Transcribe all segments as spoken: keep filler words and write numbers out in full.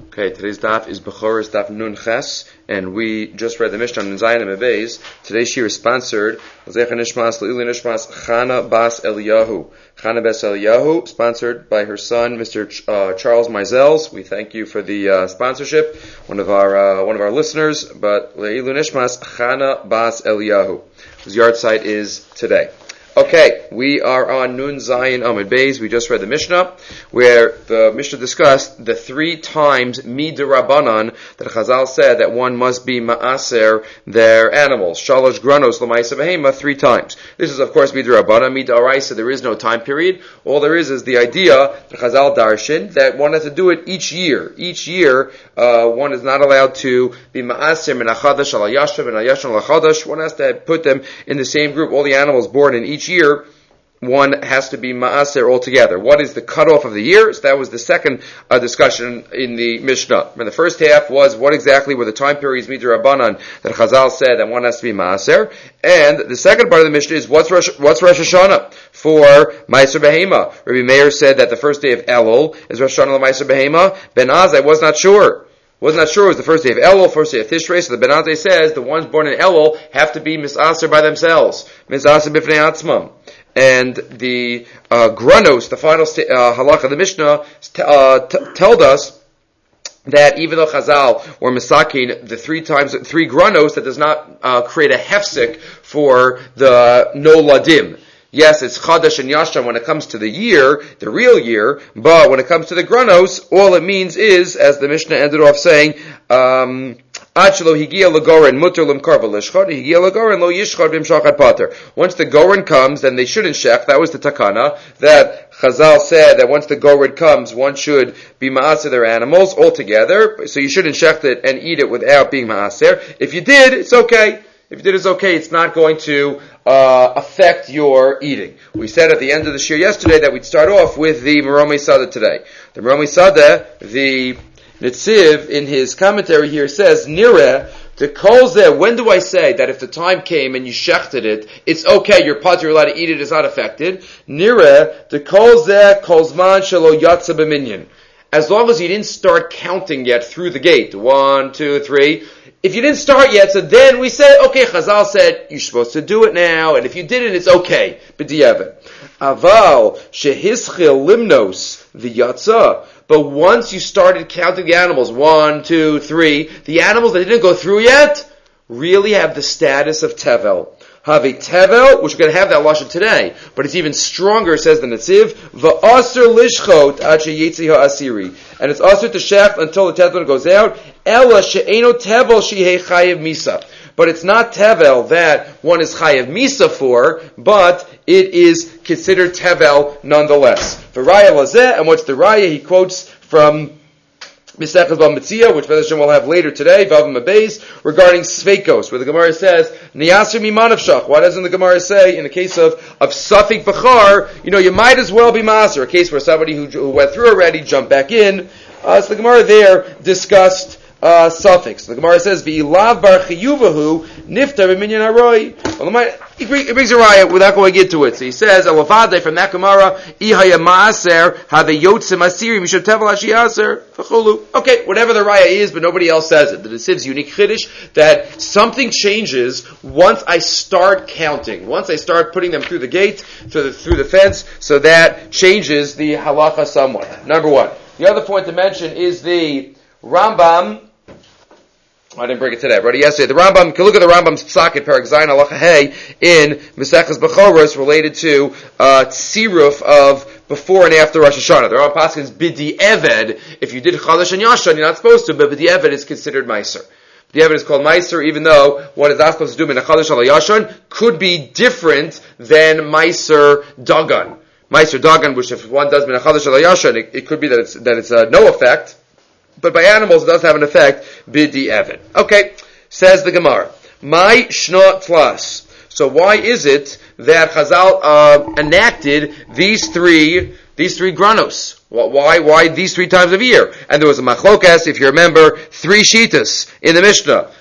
Okay, today's daf is Bechoros daf Nun Ches, and we just read the Mishnah on Zayin and Beis. Today's shir is sponsored L'zecha Nishmas L'ili Nishmas Chana Bas Eliyahu. Chana Bas Eliyahu, sponsored by her son, Mister Ch- uh, Charles Meisels. We thank you for the uh, sponsorship. One of our uh, one of our listeners, but L'ili Nishmas Chana Bas Eliyahu, whose yard site is today. Okay, we are on Nun Zayin Amud Beis. We just read the Mishnah, where the Mishnah discussed the three times Mid'Rabbanan that Chazal said that one must be Ma'aser their animals. Shalosh Granos L'Maisa Behema, three times. This is, of course, Mid'Rabbanan. Mid'Oraisa, there is no time period. All there is is the idea, the Chazal Darshan, that one has to do it each year. Each year, uh, one is not allowed to be Ma'aser Min HaChadash Al HaYashav and HaYashan Al HaChadash. One has to put them in the same group. All the animals born in each year, one has to be ma'aser altogether. What is the cutoff of the year? So that was the second uh, discussion in the Mishnah. And the first half was what exactly were the time periods Mid'Rabbanan that Chazal said that one has to be ma'aser. And the second part of the Mishnah is what's Rosh, what's Rosh Hashanah for Ma'aser Behema. Rabbi Meir said that the first day of Elul is Rosh Hashanah Ma'aser Behema. Ben Azai was not sure. Was not sure it was the first day of Elul, first day of Tishrei. So the Ben Azai says the ones born in Elul have to be misaser by themselves. Misaser b'fnei atzmam. And the uh, Granos, the final sta- uh, halakha of the Mishnah, t- uh, t- told us that even though Chazal were misakin the three times, three Granos, that does not uh, create a hefsek for the no ladim. Yes, it's Chadash and Yasham when it comes to the year, the real year, but when it comes to the Granos, all it means is, as the Mishnah ended off saying, um, once the Goren comes, then they shouldn't shech. That was the takana, that Chazal said that once the Goren comes, one should be ma'aser their animals altogether, so you shouldn't shech it and eat it without being ma'aser. If you did, it's okay. If you did, it's okay. It's not going to uh, affect your eating. We said at the end of the shir yesterday that we'd start off with the Meromei Sada today. The Meromei Sada, the Netziv, in his commentary here says, Nireh, to kolzeh, when do I say that if the time came and you shechted it, it's okay, your pot, you're allowed to eat it, it's not affected? Nireh, to kolzeh, kolzman shelo yatsa b'minyan. As long as you didn't start counting yet through the gate. One, two, three. If you didn't start yet, so then we say, okay, Chazal said, you're supposed to do it now, and if you didn't, it's okay. B'di'evet. Aval, shehischil limnos, the yatsa. But once you started counting the animals, one, two, three, the animals that didn't go through yet, really have the status of tevel. Have a tevel, which we're going to have that lashon today, but it's even stronger, says the Netziv, va'aser lishchot ad sheyetzi ha'asiri. And it's aser to shech until the tenth one goes out, ela she'eno tevel shehei chayev misa. But it's not tevel that one is chayev misa for, but it is considered tevel nonetheless. V'raya lazeh, and what's the raya? He quotes from Misechus Bamitzia, which Bezos will have later today, Vavam Abeis, regarding Sveikos, where the Gemara says, Niyasir Mimanavshach. Why doesn't the Gemara say, in the case of, of Safik Bachar, you know, you might as well be Maser, a case where somebody who, who went through already jumped back in. Uh, so the Gemara there discussed uh, suffix. The Gemara says, V'ilav bar chiyuvahu niftar b'minyan haroi. He brings a raya without going into it. So he says, Alavade from that Gemara, Ihaya ma'aser have a yotzim asiri mishav tevel ashiyaser v'chulu. Okay, whatever the raya is, but nobody else says it. The Nesiv's unique chiddush that something changes once I start counting, once I start putting them through the gate, through the, through the fence, so that changes the halacha somewhat. Number one. The other point to mention is the Rambam. I didn't bring it today. I brought it yesterday. The Rambam, you can look at the Rambam's Psak in Perek Zayin Halacha Hey in Mesechus Bechoros related to uh, tziruf of before and after Rosh Hashanah. The Rambam paskins b'di'eved. If you did Chadash and Yashan, you're not supposed to, but b'di'eved is considered Meiser. B'di'eved is called Meiser, even though what is not supposed to do in a Chadash al Yashan could be different than Meiser Dagan. Meiser Dagan, which if one does in a Chadash al Yashan, it, it could be that it's that it's uh, no effect. But by animals, it does have an effect, b'di'eved. Okay, says the Gemara. My shna tlas. So why is it that Chazal uh, enacted these three, these three granos? Why, why these three times of year? And there was a machlokas, if you remember, three shitas in the Mishnah.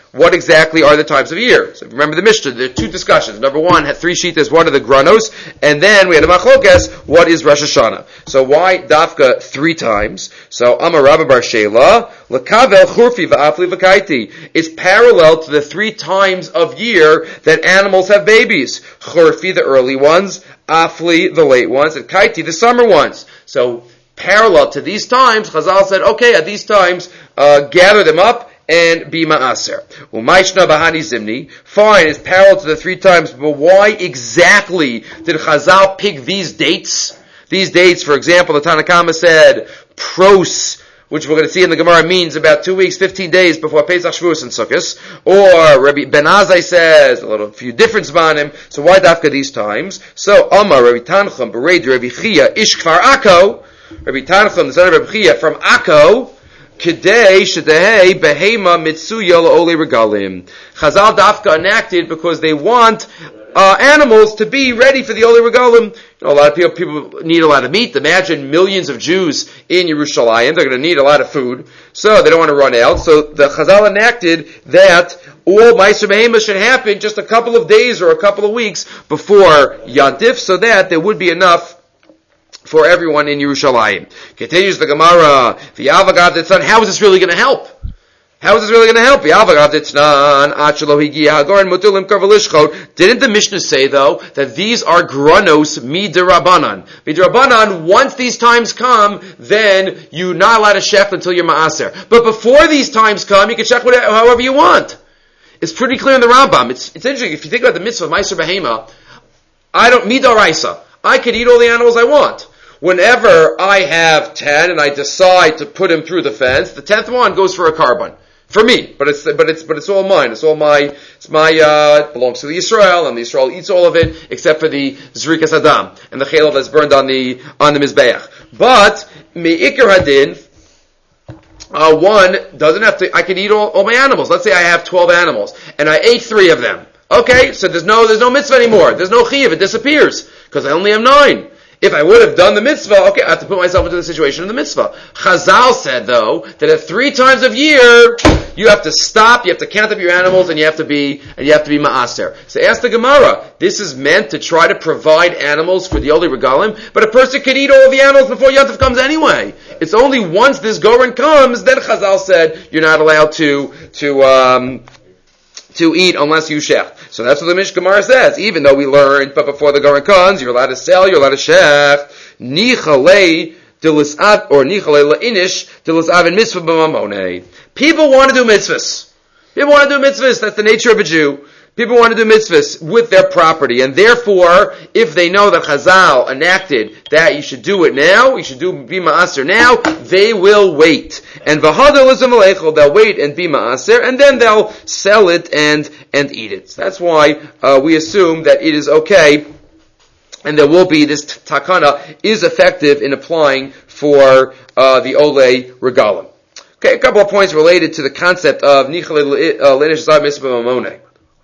what exactly are the times of year? So remember the Mishnah, there are two discussions. Number one had three shitas, one of the granos, and then we had a machlokes, what is Rosh Hashanah? So why dafka three times? So Amar Rabba Bar Shela, Lakavel Churfi V'Afli V'Kaiti. It's parallel to the three times of year that animals have babies. Churfi, the early ones, Afli, the late ones, and Kaiti, the summer ones. So parallel to these times, Chazal said, okay, at these times, uh, gather them up and be ma'aser. Umayshna bahani zimni. Fine, it's parallel to the three times, but why exactly did Chazal pick these dates? These dates, for example, the Tanna Kama said, pros, which we're going to see in the Gemara means about two weeks, fifteen days before Pesach, Shavuos, and Sukkot. Or Rabbi Ben Azai says, a little few different zmanim, so why dafka these times? So, Amar, Rabbi Tanchum, Bereid, Rabbi Chia, Ish Kfar Akko, Rabbi Tanchum, the son of Rabbi Chia, from Akko, Kedei Shedehei Behema Mitsuya La'ole Regalim. Chazal dafka enacted because they want uh, animals to be ready for the Ole Regalim. You know, a lot of people, people need a lot of meat. Imagine millions of Jews in Yerushalayim. They're going to need a lot of food. So they don't want to run out. So the Chazal enacted that all Ma'aser Behema should happen just a couple of days or a couple of weeks before Yantif, so that there would be enough for everyone in Yerushalayim. Continues the Gemara, the Avagav Ditznan, how is this really going to help? How is this really going to help? The Avagav Ditznan, Achelo Higia Hagorin Mutulim Karvalishcho. Didn't the Mishnah say, though, that these are granos midirabanan? Midirabanan, once these times come, then you're not allowed to shech until you're ma'aser. But before these times come, you can shech however you want. It's pretty clear in the Rambam. It's, it's interesting, if you think about the mitzvah of Ma'aser Behema, I don't, midaraisa. I could eat all the animals I want. Whenever I have ten and I decide to put him through the fence, the tenth one goes for a carbon. For me. But it's, but it's, but it's all mine. It's all my, it's my, uh, it belongs to the Yisrael, and the Yisrael eats all of it, except for the Zrikas Adam, and the chelav that's burned on the, on the Mizbeach. But, Me'ikr Hadin, uh, one doesn't have to, I can eat all, all my animals. Let's say I have twelve animals, and I ate three of them. Okay, so there's no, there's no mitzvah anymore. There's no chiyuv, it disappears, because I only have nine. If I would have done the mitzvah, okay, I have to put myself into the situation of the mitzvah. Chazal said, though, that at three times of year, you have to stop, you have to count up your animals, and you have to be, and you have to be ma'aser. So ask the Gemara, this is meant to try to provide animals for the Oli Regalim, but a person can eat all the animals before Yantif comes anyway. It's only once this Goren comes, then Chazal said, you're not allowed to, to, um, to eat unless you shech. So that's what the Mishna Gemara says. Even though we learned, but before the Goren comes, you're allowed to sell, you're allowed to shech. Nichalei dilisat or nichalei lainish dilisat in mitzvah b'mamone. People want to do mitzvahs. People want to do mitzvahs. That's the nature of a Jew. People want to do mitzvahs with their property, and therefore, if they know that Chazal enacted that you should do it now, you should do be ma'aser now, they will wait. And v'hadalism aleichel, they'll wait and be ma'aser, and then they'll sell it and and eat it. So that's why uh, we assume that it is okay, and there will be this takana is effective in applying for uh, the Olei Regalim. Okay, a couple of points related to the concept of Nichalei Linish Zav Mitzvah Mamone.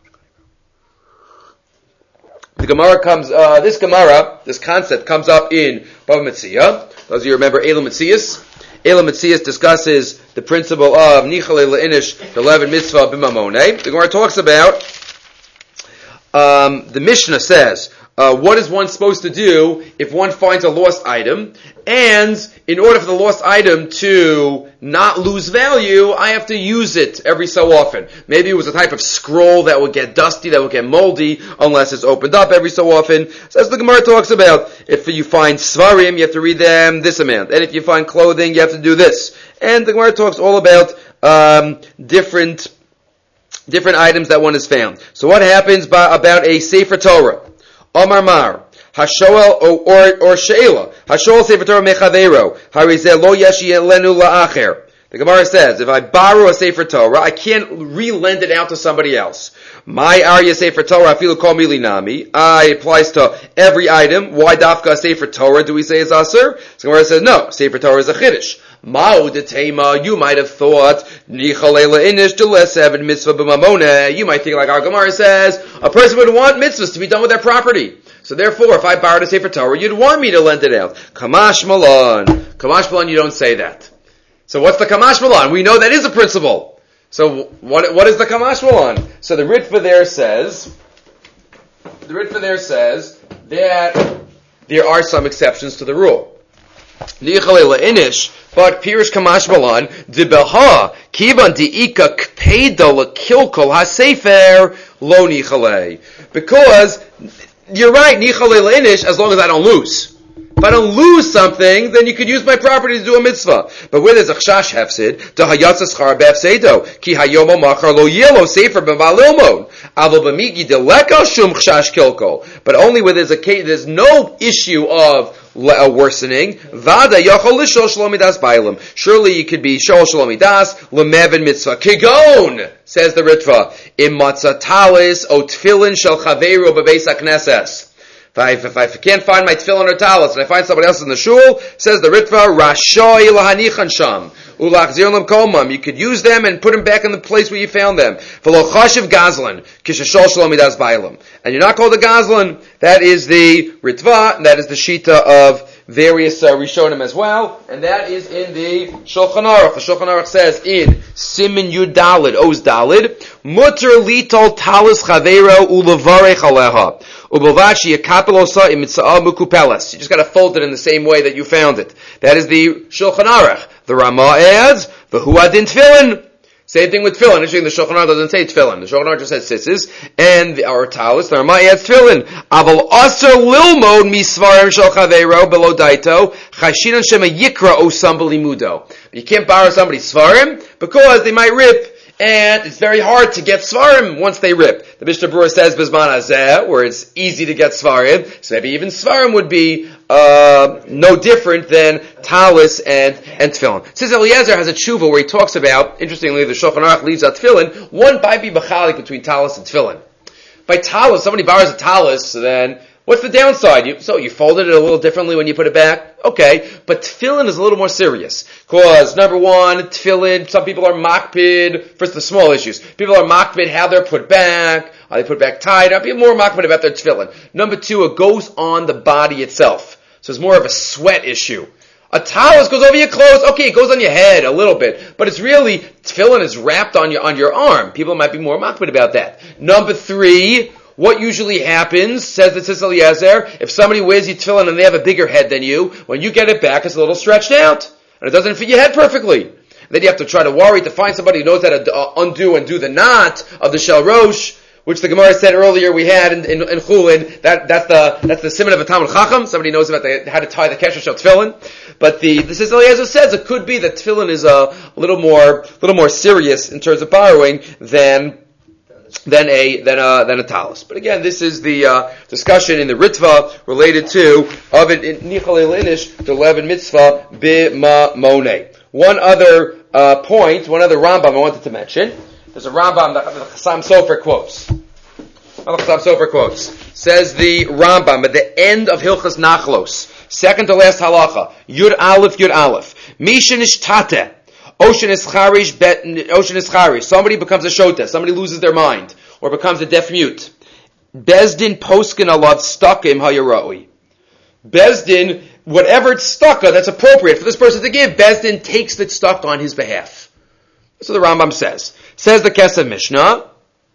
The Gemara comes, uh, this Gemara, this concept comes up in Bava Metzia. Those of you remember Elam Metzias. Elam Metzias discusses the principle of Nichalei Le'inish, the Levin Mitzvah B'Mamone. The Gemara talks about, um, the Mishnah says, uh, what is one supposed to do if one finds a lost item? And in order for the lost item to not lose value, I have to use it every so often. Maybe it was a type of scroll that would get dusty, that would get moldy, unless it's opened up every so often. So as the Gemara talks about, if you find svarim, you have to read them this amount. And if you find clothing, you have to do this. And the Gemara talks all about um, different different items that one has found. So what happens by, about a Sefer Torah? Omar Mar. Hashoel or or, or Sheila. Hashoel Sefer Torah Mechavero. Harizeh lo yeshi lenu la'acher. The Gemara says, if I borrow a Sefer Torah, I can't re-lend it out to somebody else. My Arya Sefer Torah, afilu kol milinami. I applies to every item. Why dafka a Sefer Torah do we say is asur? So Gemara says, no, Sefer Torah is a chiddush. Ma'u detema, you might have thought, Nichalei le'inish d'lesev mitzvah b'mamone. You might think like our Gemara says, a person would want mitzvahs to be done with their property. So therefore, if I borrowed a Sefer Torah, you'd want me to lend it out. Kamash Malan. Kamash Malan, you don't say that. So what's the Kamash Malan? We know that is a principle. So what what is the Kamash Malan? So the Ritva there says, the Ritva there says that there are some exceptions to the rule. But Pirish Kamash Malan Dibeha Kiban Diika Kpeda Lakilkol HaSefer Lo Nichale. Because you're right, Nichale Leinish, as long as I don't lose. If I don't lose something, then you could use my property to do a mitzvah. But where there's a chashash hefsid, the hayatza schar b'hefsedo, ki hayomo machar lo yelo sefer b'malilmod, avo b'migi deleka shum chashash kilko. But only where there's a case, there's no issue of a worsening. Vada yachol l'shol shalomidas bailam. Surely you could be shol shalomidas lemevin mitzvah kigon. Says the Ritva, im matzah talis o tefillin shel chaveru b'beis hakneses. If I, if I can't find my tefillin or talis and I find somebody else in the shul, says the Ritva, Rashoy lahanichan sham, ulachzir lam komam. You could use them and put them back in the place where you found them. V'lo chashiv gazlan, kishashol shalom midas bailam. And you're not called a gazlan. That is the Ritva, and that is the shita of various uh, Rishonim as well, and that is in the Shulchan Aruch. The Shulchan Aruch says in Simin Yud Dalid, Oz Dalid, Mutter litol talis chavero ulevarech aleha. Ubelvachi yakapelosa imitzah mukupelas. You just got to fold it in the same way that you found it. That is the Shulchan Aruch. The Ramah adds, v'hu adin tefillin. Same thing with tefillin. Actually, the Shulchan Aruch doesn't say tefillin. The Shulchan Aruch just says tzitzis. And the, our talis, the Ramah adds tefillin. Aval aser lilmod misvarim shel chaveiro below daito chashinan shema yikra osam b'limudo. You can't borrow somebody's svarim because they might rip, and it's very hard to get svarim once they rip. The Mishnah Berurah says Bizman Hazeh, where it's easy to get svarim, so maybe even svarim would be uh, no different than talis and, and tefillin. Since Eliezer has a tshuva where he talks about, interestingly, the Shulchan Aruch leaves out tefillin, one might be machalik between talis and tefillin. By talis, somebody borrows a talis, then what's the downside? You, so you folded it a little differently when you put it back? Okay, but tefillin is a little more serious. Because, number one, tefillin, some people are makpid, first the small issues. People are makpid how they're put back, are they put back tight, are people more makpid about their tefillin. Number two, it goes on the body itself. So it's more of a sweat issue. A talis goes over your clothes, okay, it goes on your head a little bit, but it's really, tefillin is wrapped on your, on your arm. People might be more makpid about that. Number three, what usually happens, says the Tzitz Eliezer, if somebody wears your tefillin and they have a bigger head than you, when you get it back, it's a little stretched out. And it doesn't fit your head perfectly. Then you have to try to worry to find somebody who knows how to uh, undo and do the knot of the shel rosh, which the Gemara said earlier we had in, in, in Chulin. That, that's the, that's the simon of a Talmud Chacham. Somebody knows about the, how to tie the kesher shel tefillin. But the, the Tzitz Eliezer says it could be that tefillin is a little more, little more serious in terms of borrowing than than a than a than a talis. But again, this is the uh, discussion in the Ritva related to of it nichal elinish the levin mitzvah b'mamone. One other uh, point, one other Rambam I wanted to mention. There's a Rambam that the Chassam Sofer quotes. The Chassam Sofer quotes says the Rambam at the end of Hilchas Nachlos, second to last halacha, Yud Aleph Yud Aleph, Mishin Ishtate. Ocean is charish, ocean is charish. Somebody becomes a shota, somebody loses their mind, or becomes a deaf mute. Bezdin poskin alav stakim hayaroi. Bezdin, whatever tzedakah that's appropriate for this person to give, Bezdin takes the tzedakah on his behalf. That's what the Rambam says. Says the Kesef Mishnah.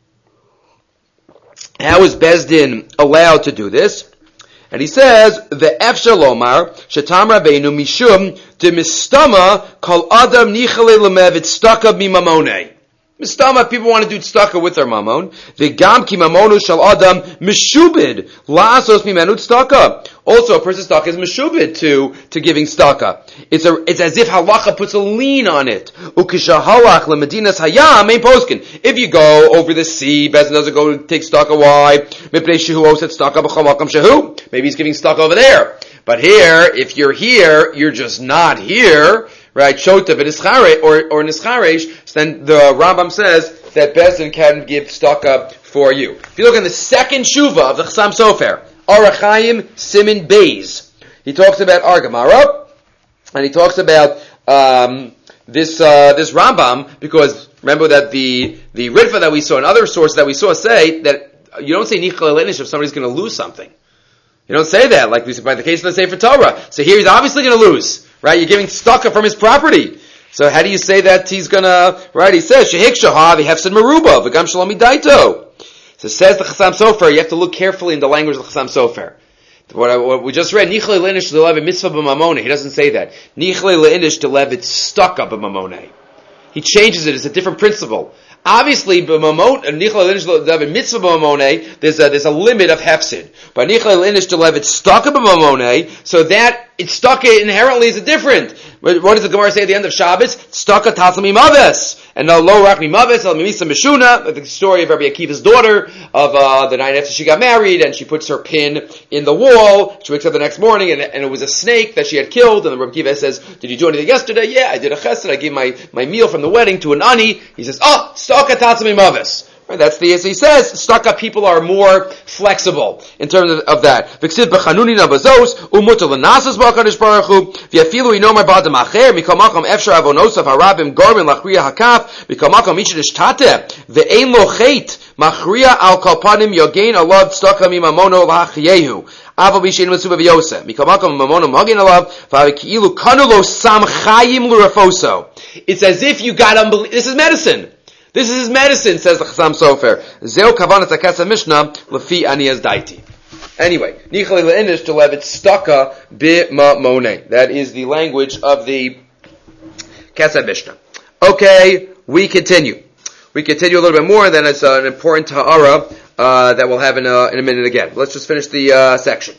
How is Bezdin allowed to do this? And he says, the Efshar Lomar, Shetam Rabbeinu Mishum, de Mistama, Kol Adam Nichale Lemevit Staka Mimamone. Mistama, people want to do tzedakah with their mamon. V'gam ki mamonu shal adam meshubid la'asos mimenu tzedakah. Also, a person's tzedakah is meshubid to to giving tzedakah. It's a it's as if halacha puts a lien on it. Ukishahalach lemedinas hayam ein poskin. If you go over the sea, Bezin doesn't go to take tzedakah. Why? Mipnei shehu oset tzedakah b'chol makom shehu. Maybe he's giving tzedakah over there. But here, if you're here, you're just not here. Right, shota v'nischaresh or or nischaresh. So then the Rambam says that Bezdin can give tzedakah for you. If you look in the second shuva of the Chassam Sofer, Orach Chaim Simin Beis, he talks about Ar Gemara, and he talks about um, this uh, this Rambam, because remember that the the Ritva that we saw and other sources that we saw say that you don't say nichal elinish if somebody's going to lose something. You don't say that, like we said by the case of the Sefer Torah. So here he's obviously going to lose. Right? You're giving tzedakah from his property. So how do you say that he's gonna, right, he says, Shehik Shahav, Hefsid Meruba, V'gam Shalom Daito. So says the Chassam Sofer, you have to look carefully in the language of the Chassam Sofer. What, I, what we just read, Nichle Leinish Delevit Mitzvah B'Mamone, he doesn't say that. Nichle Leinish Delevit Stuck Up B'Mamone. He changes it, it's a different principle. Obviously, b'mamon, Nichle Leinish Delevit Mitzvah B'Mamone, there's a, there's a limit of Hefsid. But Nichle Leinish Delevit Stuck Up B'Mamone, so that, it's stuck inherently is a different. What does the Gemara say at the end of Shabbos? Stucka tatzal mimaves. And no lo rak mimaves, el mimisa mishuna, the story of Rabbi Akiva's daughter, of uh, the night after she got married, and she puts her pin in the wall, she wakes up the next morning, and, and it was a snake that she had killed, and the Rabbi Akiva says, did you do anything yesterday? Yeah, I did a chesed, I gave my, my meal from the wedding to an ani. He says, oh, stucka tatzal mimaves. Right, that's the, as he says, stuck up people are more flexible in terms of, of that. V'ksiv b'chanuni nabazos, umutal l'nasas b'akadosh baruch hu, v'yafilu inomar b'adam acher, mikol makom efshar avonosav harabim garmin lachriya hakaf, mikol makom ichidish tate, ve'ein lo chet, machriya al kalpanim yogain alav tztaka mimamono l'achyehu. Aval b'shein mitzuba v'yoseh, mikol makom mamono magin alav, v'avikilu kanulo sam chayim l'rafoso. It's as if you got unbelievable, this is medicine. This is his medicine, says the Chassam Sofer. Zeo kavanat hakasa Mishnah lefi aniyas daiti. Anyway, nichle leinish to lev it staka b'mamone. That is the language of the Kesed Mishnah. Okay, we continue. We continue a little bit more, and then it's uh, an important ha'ara uh, that we'll have in a, in a minute again. Let's just finish the uh, section.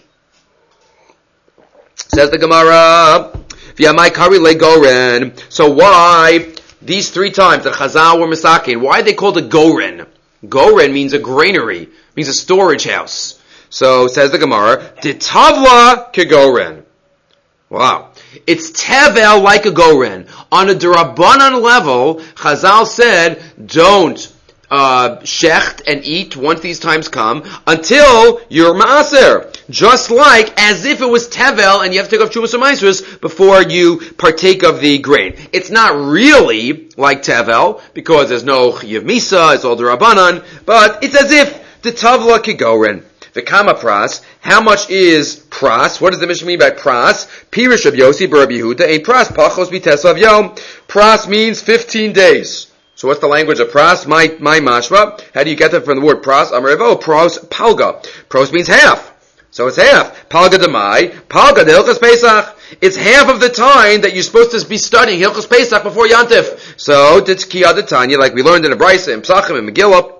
Says the Gemara, v'yamai kari legoren. So why these three times that Chazal were misakin, why are they called a goren? Goren means a granary, means a storage house. So says the Gemara, Ditavla kegoren. Wow. It's tevel like a goren. On a derabanan level, Chazal said, don't uh, shecht and eat once these times come until you're maaser. Just like as if it was tevel and you have to take off chumas or maasros before you partake of the grain. It's not really like tevel because there's no chiyav misa, it's all derabanan, but it's as if the tavla kegoren. The kama pras, how much is pras? What does the Mishnah mean by pras? Pirish of Yossi B'Rabbi Yehuda, a pras pachos b'tesav yom. Pras means fifteen days. So what's the language of pras? My, my mashma. How do you get that from the word pras? Amarevo, pros, palga. Pros means half. So it's half. Palga demai, palga de Hilchos Pesach. It's half of the time that you're supposed to be studying Hilchos Pesach before Yantif. So, Titzkiya de Tanya, like we learned in the Brisa, in Psachim, and Megillah,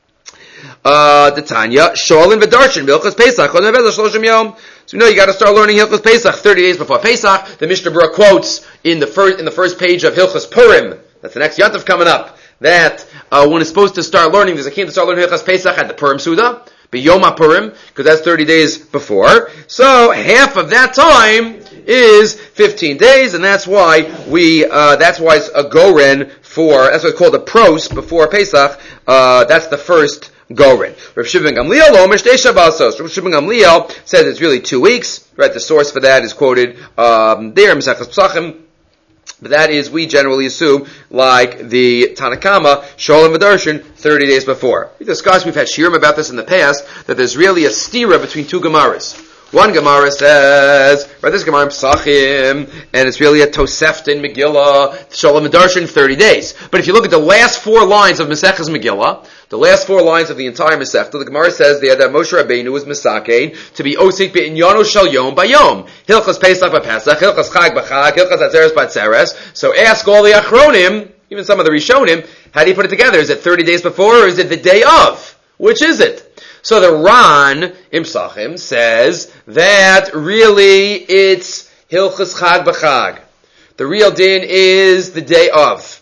uh, the Tanya, Sholin v'darshan, Hilchos Pesach, on Nevezah Shloshim Yom. So you know you got to start learning Hilchos Pesach thirty days before Pesach. The Mishnah Berurah quotes in the first in the first page of Hilchos Purim. That's the next Yantif coming up. That uh, one is supposed to start learning. There's a key to start learning Hilchos Pesach at the Purim Suda, B'Yom HaPurim, because that's thirty days before. So half of that time is fifteen days, and that's why we uh, that's why it's a goren for. That's what's called a pros before Pesach. Uh, that's the first goren. Rav Shimon Gamliel Omer Shtei Shabbosos. Rav Shimon Gamliel says it's really two weeks. Right, the source for that is quoted um, there in Maseches Psachim. But that is, we generally assume, like the Tanakama, Sholem V'darshan, thirty days before. We discussed, we've had shiurim about this in the past, that there's really a stira between two Gemaras. One Gemara says, right, this Gemara in Psachim, and it's really a Tosefta in Megillah, Sholem V'darshan, thirty days. But if you look at the last four lines of Maseches Megillah, the last four lines of the entire Masechta, the Gemara says there that Moshe Rabbeinu was Misakein to be Osik be'inyano shel yom bayom. Hilchos Pesach b'Pesach, Hilchos Chag b'Chag, Hilchos Atzeres b'Atzeres. So ask all the Achronim, even some of the Rishonim, how do you put it together? Is it thirty days before or is it the day of? Which is it? So the Ran, in Psachim, says that really it's Hilchos Chag b'Chag. The real din is the day of.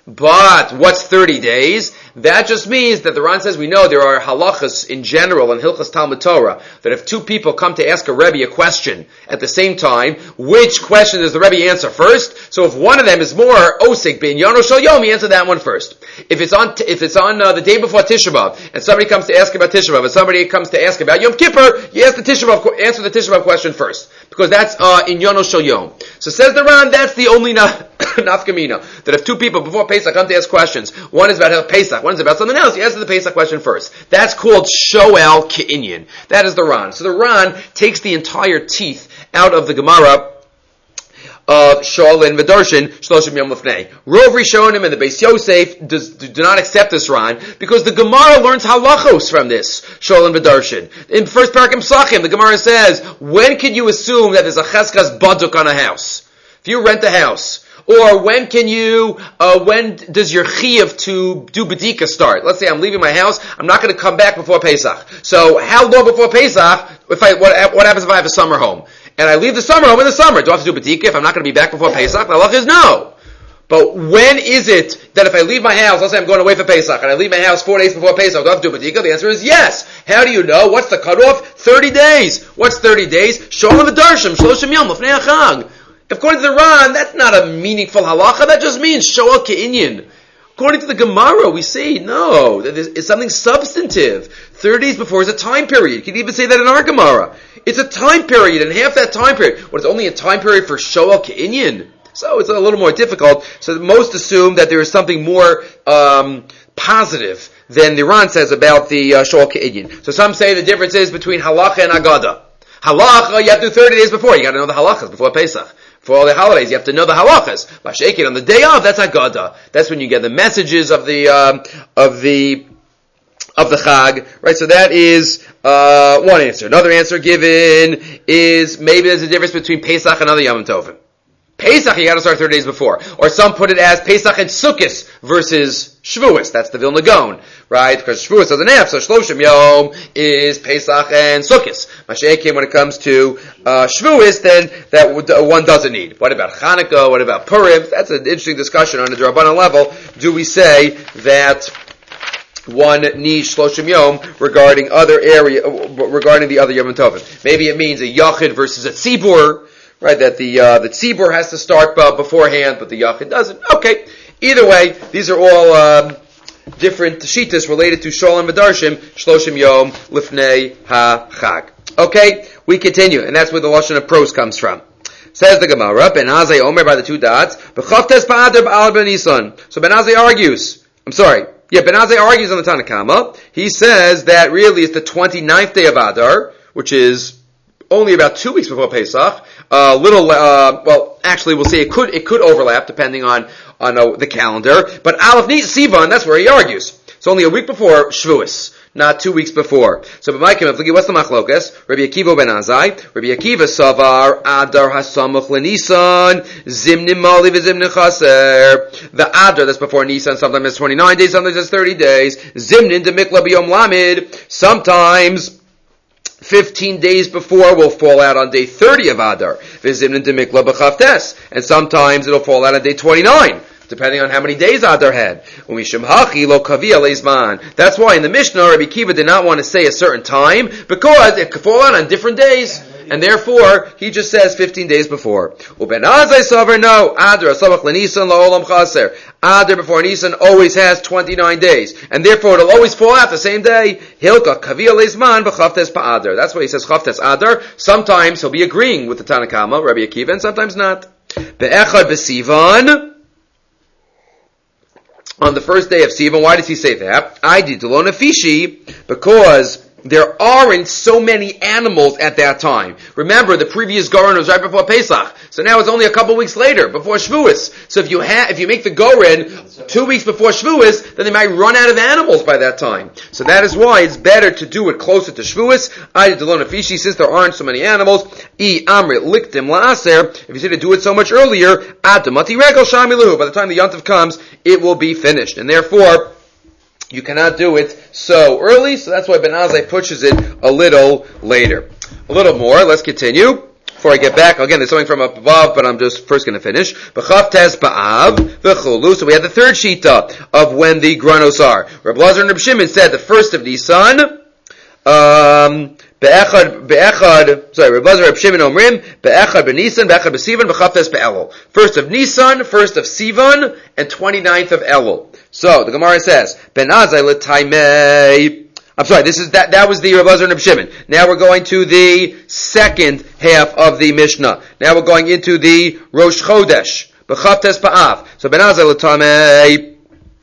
But what's thirty days? That just means that the Ran says we know there are halachas in general in Hilchos Talmud Torah that if two people come to ask a Rebbe a question at the same time, which question does the Rebbe answer first? So if one of them is more osik bin yano shel yom, he answer that one first. If it's on if it's on uh, the day before Tisha B'Av and somebody comes to ask about Tisha B'Av and somebody comes to ask about Yom Kippur, you ask the Tisha B'Av, answer the Tisha B'Av question first because that's uh, in yano shel yom. So says the Ran, that's the only na- nafkamina that if two people before Pesach come to ask questions, one is about Pesach, one is about something else, you answer the Pesach question first. That's called Shoel Ke'inyan. That is the Ran. So the Ran takes the entire teeth out of the Gemara of Shaul and V'darshin Shloshim Yom Lefnei. Rov Rishonim and the Beis Yosef does, do not accept this Ran because the Gemara learns halachos from this Shaul and V'darshin. In first Parakim Sachim, the Gemara says, when can you assume that there's a cheskas baduk on a house? If you rent a house, or when can you, uh, when does your chiyuv to do bedika start? Let's say I'm leaving my house, I'm not going to come back before Pesach. So how long before Pesach, if I, what, what happens if I have a summer home? And I leave the summer home in the summer. Do I have to do bedika if I'm not going to be back before Pesach? The halach is no. But when is it that if I leave my house, let's say I'm going away for Pesach, and I leave my house four days before Pesach, do I have to do bedika? The answer is yes. How do you know? What's the cutoff? thirty days. What's thirty days? Sholem v'darshim, shloshim yom, l'fnei hachag. According to the Ran, that's not a meaningful halacha. That just means shoal ke'inyan. According to the Gemara, we say, no, that it's something substantive. thirty days before is a time period. You can even say that in our Gemara. It's a time period, and half that time period. What, it's only a time period for shoal ke'inyan? So it's a little more difficult. So most assume that there is something more um, positive than the Ran says about the uh, shoal ke'inyan. So some say the difference is between halacha and agada. Halacha, you have to do thirty days before. You got to know the halachas before Pesach. For all the holidays, you have to know the halachas. Masha'ikid on the day of, that's Haggadah. That's when you get the messages of the um, of the of the Chag, right? So that is uh, one answer. Another answer given is maybe there's a difference between Pesach and other Yom Tovim. Pesach, you got to start thirty days before, or some put it as Pesach and Sukkot versus Shavuos. That's the Vilna Gaon, right? Because Shavuos doesn't have, so Shloshim Yom is Pesach and Sukkot. Masha'ekim, when it comes to uh, Shavuos, then that would, uh, one doesn't need. What about Hanukkah? What about Purim? That's an interesting discussion on a D'Rabbanan level. Do we say that one needs Shloshim Yom regarding other area, regarding the other Yom Tovim? Maybe it means a Yachid versus a Tzibur. Right, that the uh, the tzibur has to start uh, beforehand, but the yachid doesn't. Okay, either way, these are all um, different shittas related to Sholem V'darshim, Shloshim Yom, Lifnei HaChag. Okay, we continue, and that's where the Lashon of Pros comes from. Says the Gemara, Ben Azai Omer by the two dots, B'chavtes Ba'adar Ba'al Ben Nisan. So Ben Azai argues, I'm sorry, yeah, Ben Azai argues on the Tanna Kama. He says that really it's the twenty-ninth day of Adar, which is only about two weeks before Pesach. A uh, little, uh, well, actually, we'll see. It could it could overlap depending on on uh, the calendar. But Aleph Sivan, that's where he argues. It's only a week before Shavuos, not two weeks before. So, b'maykim, what's the machlokas? Rabbi Akiva ben Azai, Rabbi Akiva savar Adar hasamuch leNisan zimnim mali v'zimnim chaser. The Adar that's before Nisan, sometimes it's twenty-nine days, sometimes it's thirty days. Zimnin demikla b'yom lamid. Sometimes fifteen days before will fall out on day thirty of Adar. And sometimes it'll fall out on day twenty-nine, depending on how many days Adar had. That's why in the Mishnah, Rabbi Akiva did not want to say a certain time, because it could fall out on different days. And therefore, he just says fifteen days before. Uben Azai Savar, no. Adar, Samach L'Nisan, La'olam Chaser. Adar before Nisan always has twenty-nine days. And therefore, it'll always fall out the same day. Hilka, Kavia Leizman, B'chavtes Pa'adar. That's why he says Chavtes Adar. Sometimes he'll be agreeing with the Tanna Kama, Rabbi Akiva, and sometimes not. Be'echad B'Sivan. On the first day of Sivan, why does he say that? I did Delona Fishi, because there aren't so many animals at that time. Remember, the previous Goren was right before Pesach, so now it's only a couple weeks later, before Shavuos. So if you ha- if you make the Goren two weeks before Shavuos, then they might run out of animals by that time. So that is why it's better to do it closer to Shavuos. I did Delona Fishi, since there aren't so many animals. I Amrit Liktim La'aser. If you say to do it so much earlier, Adamati Regel Shamiluhu. By the time the Yontif comes, it will be finished, and therefore you cannot do it so early, so that's why Ben Azai pushes it a little later. A little more, let's continue. Before I get back, again, there's something from above, but I'm just first going to finish. B'chavtes ba'av v'chulu. So we have the third shita of when the granos are. Reb Lazar and Reb Shimon said the first of Nisan, um, be'echad, be'echad, sorry, Reb Lazar and Reb Shimon omrim, be'echad b'Nisan, be'echad b'Sivan, b'chavtes be'elul. First of Nisan, first of Sivan, and twenty-ninth of Elul. So, the Gemara says, Ben Azai l'taimei. I'm sorry, this is, that, that was the Reb Lazar and Reb Shimon. Now we're going to the second half of the Mishnah. Now we're going into the Rosh Chodesh. B'chavtes pa'av. So, Ben Azai l'taimei.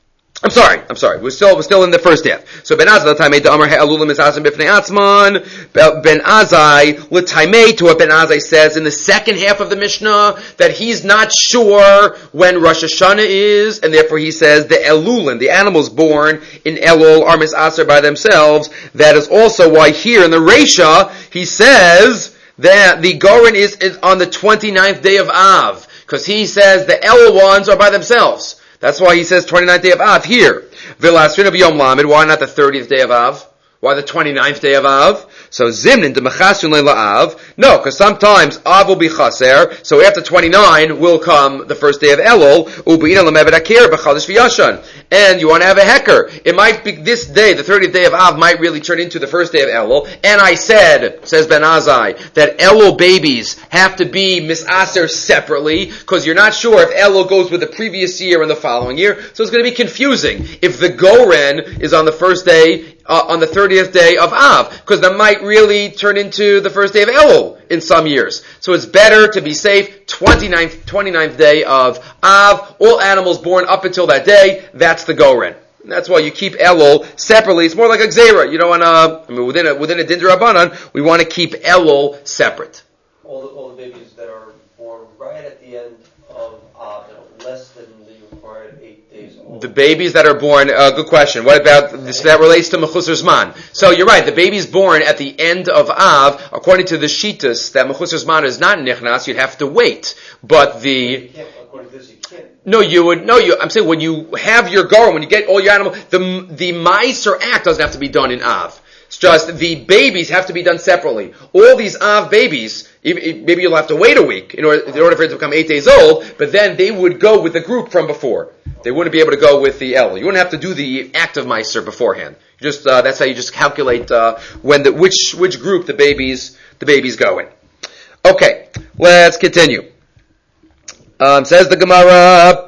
I'm sorry, I'm sorry. We're still, we're still in the first half. So Ben Azai l'taimei da'amar ha'alulim mis'asim b'fnei atzman. Ben Azai l'taimei, to what Ben Azai says in the second half of the Mishnah, that he's not sure when Rosh Hashanah is, and therefore he says the elulim, the animals born in Elul, are mis'aser by themselves. That is also why here in the Reisha, he says that the Goren is, is on the twenty-ninth day of Av, because he says the Elul ones are by themselves. That's why he says twenty-ninth day of Av here. V'lasrina b'yom lamed. Why not the thirtieth day of Av? Why the twenty-ninth day of Av? So zimnin demechasun leila Av. No, because sometimes Av will be chaser. So after twenty-nine will come the first day of Elul. U'b'ina lemevet akir b'chadash v'yashan. And you want to have a hecker. It might be this day, the thirtieth day of Av, might really turn into the first day of Elul. And I said, says Ben Azai, that Elul babies have to be misaser separately, because you're not sure if Elul goes with the previous year and the following year. So it's going to be confusing if the Goren is on the first day, uh, on the thirtieth day of Av, because that might really turn into the first day of Elul in some years. So it's better to be safe, twenty-ninth, twenty-ninth day of Av, all animals born up until that day, that's the Goren. And that's why you keep Elul separately. It's more like a Gzeira. You don't want to, I mean, within a, within a Din D'Rabbanan, we want to keep Elul separate. All the, all the babies that are born right at the end of Av, that are less than the required eight days old. The babies that are born, uh, good question. What about this? That relates to Mechusar Zman. So you're right, the baby's born at the end of Av, according to the Shitas, that Mechusar Zman is not Nichnas, you'd have to wait. But the... You can't, according to this, you can't. No, you would, no, you, I'm saying when you have your Goren, when you get all your animals, the, the Meiser act doesn't have to be done in Av. It's just the babies have to be done separately. All these Av babies, maybe you'll have to wait a week in order, in order for it to become eight days old, but then they would go with the group from before. They wouldn't be able to go with the El. You wouldn't have to do the act of Meiser beforehand. You just, uh, that's how you just calculate, uh, when the, which, which group the babies, the babies go in. Okay, let's continue. Um, says the Gemara,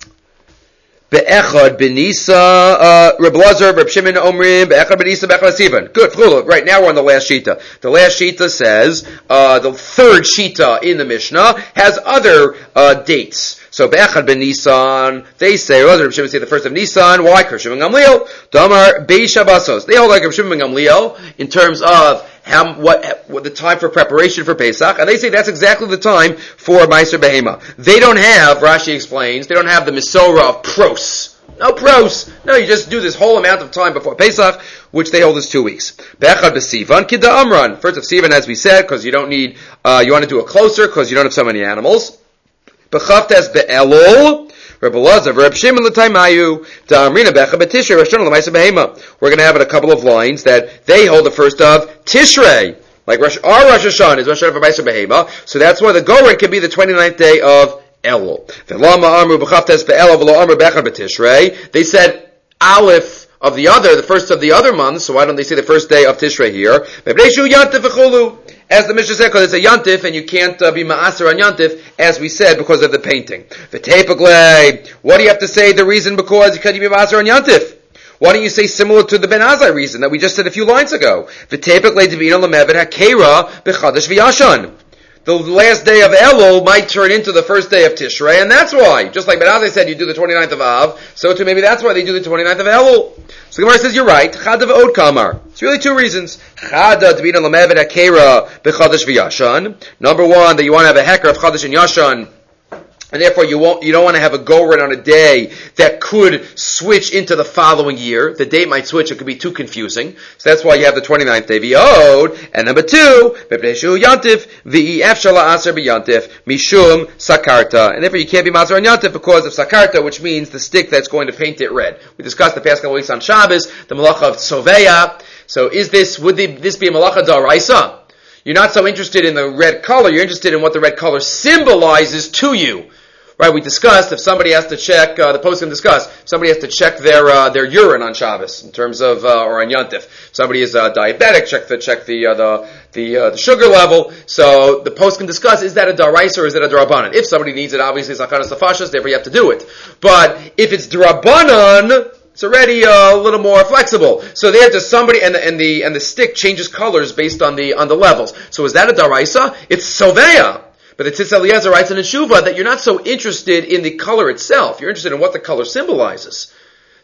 Be'echad Benisa, uh, Reb Lazar, Reb Shimon Omrim, Be'echad Benisa, Be'echad Sivan. Good, right now we're on the last Shita. The last Shita says, uh, the third Shita in the Mishnah has other, uh, dates. So Be'echad Ben Nisan, they say, Reb Lazar, Reb Shimon say the first of Nisan, why? Reb Shimon Gamliel, Damar, Be'isha Basos. They hold like Reb Shimon Gamliel in terms of How, what, what the time for preparation for Pesach, and they say that's exactly the time for Meiser Behema. They don't have, Rashi explains, they don't have the Misorah of Pros. No Pros. No, you just do this whole amount of time before Pesach, which they hold is two weeks. Be'echad B'Sivan, Kidda Amran. First of Sivan, as we said, because you don't need, uh, you want to do it closer, because you don't have so many animals. B'Chavtes Be'elul, Reb Elazar, Reb Shimon l'Taimayu, Da'amrina Be'echad B'Tishrei, Rosh Hashanah l'Meiser Behema. We're going to have it a couple of lines that they hold the first of Tishrei, like Rosh, our Rosh Hashanah is Rosh Hashanah for Meiser Behema, so that's why the Goren can be the twenty-ninth day of Elul. V'lama amru b'chavtes be'elul v'lo amru be'echad b'Tishrei. They said Aleph of the other, the first of the other months, so why don't they say the first day of Tishrei here? V'bneishu yantif v'chulu. As the Mishnah said, because it's a yantif, and you can't uh, be ma'aser on yantif, as we said, because of the painting. V'teipaglei. What do you have to say the reason because you can't be ma'aser on yantif? Why don't you say similar to the Ben Azai reason that we just said a few lines ago? V'teipaglei devina l'mevet ha'keira b'chadash v'yashan. The last day of Elul might turn into the first day of Tishrei, and that's why. Just like Ben Azai said, you do the twenty-ninth of Av, so too maybe that's why they do the twenty-ninth of Elul. So the Gemara says, you're right. Chada v'od kamar. It's really two reasons. Chada t'bina l'mevet ha'keira b'chadash v'yashan. Number one, that you want to have a hecker of chadash and yashan, and therefore you won't, you don't want to have a goren on a day that could switch into the following year. The date might switch, it could be too confusing. So that's why you have the twenty-ninth day v'od. And number two, b'pneshu yantif v'ef shala aser b'yantif mishum sakarta. And therefore you can't be mazer on yantif because of sakarta, which means the stick that's going to paint it red. We discussed the past couple weeks on Shabbos, the malacha of tzoveya. So is this, would this be a malacha d'oraisa? You're not so interested in the red color, you're interested in what the red color symbolizes to you. Right, we discussed if somebody has to check, uh, the poskim discussed, somebody has to check their, uh, their urine on Shabbos, in terms of, uh, or on Yontif. Somebody is, uh, diabetic, check the, check the, uh, the, the, uh, the sugar level. So, the poskim discuss, is that a daraisa or is that a darabanan? If somebody needs it, obviously it's akanas tafashas, therefore you have to do it. But, if it's darabanan, it's already uh, a little more flexible. So there, does somebody and the and the and the stick changes colors based on the on the levels. So is that a daraisa? It's soveya. But the Tzitz Eliezer writes in a Shuvah that you're not so interested in the color itself. You're interested in what the color symbolizes.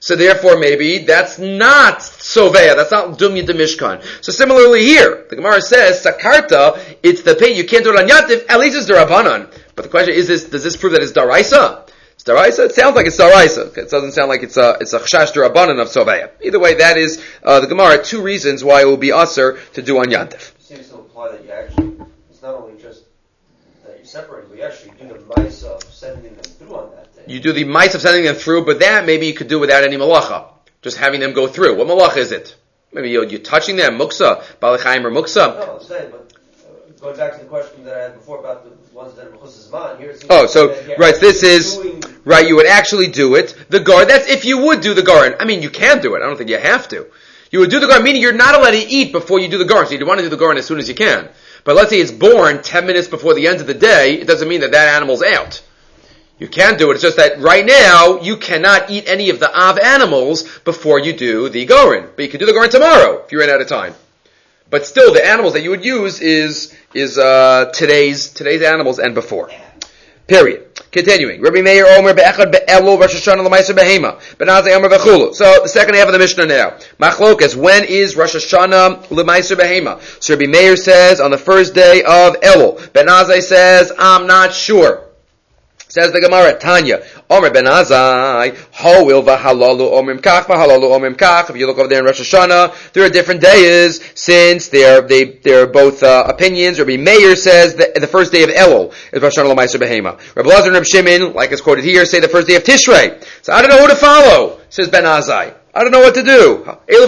So therefore, maybe that's not Sovea, that's not Dumya de Mishkan. So similarly here, the Gemara says, Sakarta, it's the pay, you can't do it on Yantif, at least it's Darabanan. But the question is, this, does this prove that it's Daraisa? It's Daraisa? It sounds like it's Daraisa. It doesn't sound like it's a, it's a Chash Darabanan of Sovea. Either way, that is, uh, the Gemara, two reasons why it will be Aser to do on Yantif. It seems to imply that you actually, it's not only just that you separate, but you actually do the mice of sending them through on that day. You do the mice of sending them through, but that maybe you could do without any malacha. Just having them go through. What malacha is it? Maybe you're, you're touching them, muksa, balachayim or muksa. No, I'm saying, but uh, going back to the question that I had before about the ones that are mechusas man, here it seems Oh, so, that right, this is, right, you would actually do it. The guard, that's if you would do the guard. I mean, you can do it. I don't think you have to. You would do the guard, meaning you're not allowed to eat before you do the guard. So you want to do the guard as soon as you can. But let's say it's born ten minutes before the end of the day, it doesn't mean that that animal's out. You can do it, it's just that right now, you cannot eat any of the Av animals before you do the Gorin. But you can do the Gorin tomorrow, if you ran out of time. But still, the animals that you would use is, is, uh, today's, today's animals and before. Period. Continuing. Rabbi Meir Omer be'echad be'elul Rosh Hashanah l'maiser behema. Benazai Omer v'chulu. So, the second half of the Mishnah now. Machlokas, when is Rosh Hashanah l'maiser behema? So Rabbi Meir says, on the first day of Elul. Benazai says, I'm not sure. Says the Gemara, Tanya, Omer ben Azai, Ho'il v'halalu omrim kach, v'halalu omrim kach. If you look over there in Rosh Hashanah, there are different days, since they're, they, they're both, uh, opinions. Rabbi Meir says that the first day of Elul is Rosh Hashanah l'maiser behema. Rabbi Lazar and Rabbi Shimon, like is quoted here, say the first day of Tishrei. So I don't know who to follow, says ben Azai. I don't know what to do.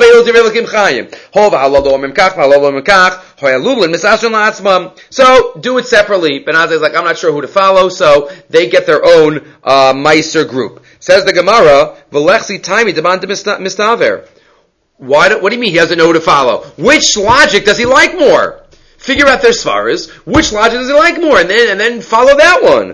So, do it separately. Ben Azai is like, I'm not sure who to follow, so they get their own uh, Meiser group. Says the Gemara, V'lechsi taimi deban de mistaver. Why do, what do you mean he doesn't know who to follow? Which logic does he like more? Figure out their svaras. Which logic does he like more? And then, and then follow that one.